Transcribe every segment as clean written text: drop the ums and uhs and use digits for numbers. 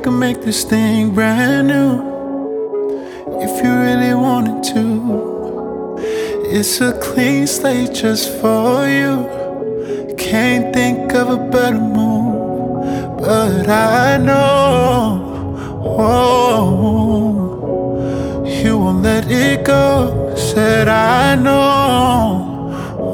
can make this thing brand new if you really wanted to. It's a clean slate just for you. Can't think of a better move, but I know, oh, you won't let it go. Said I know,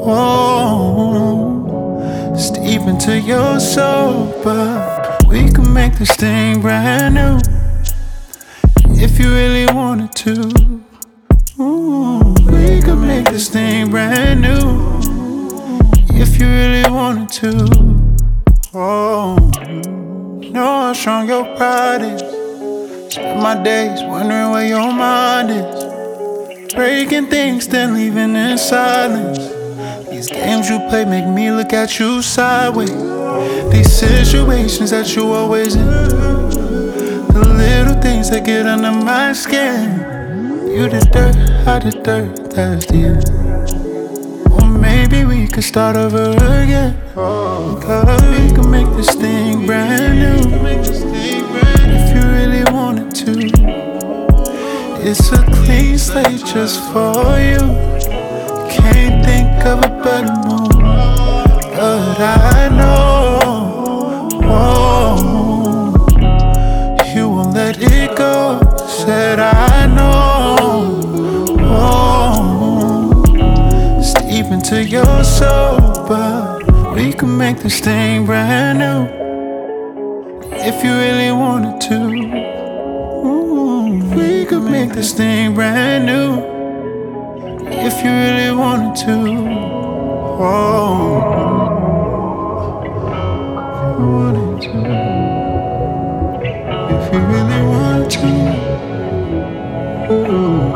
oh, it's deep into your soul, but we can make this thing brand new if you really wanted to. Ooh, we could make this thing brand new if you really wanted to. Oh, know how strong your pride is. Spend my days wondering where your mind is. Breaking things, then leaving in silence. These games you play make me look at you sideways. These situations that you always in, the little things that get under my skin. You the dirt, I the dirt, that's the end. Or maybe we could start over again. Cause we can make this thing brand new if you really wanted to. It's a clean slate just for you. Can't think of a better move, but I know, oh, you won't let it go. Said I know, oh, it's deep into your soul, but we can make this thing brand new if you really wanted to. Ooh, we could make this thing brand new if you really wanted to. Oh, if you wanted to, if you really wanted to. Ooh.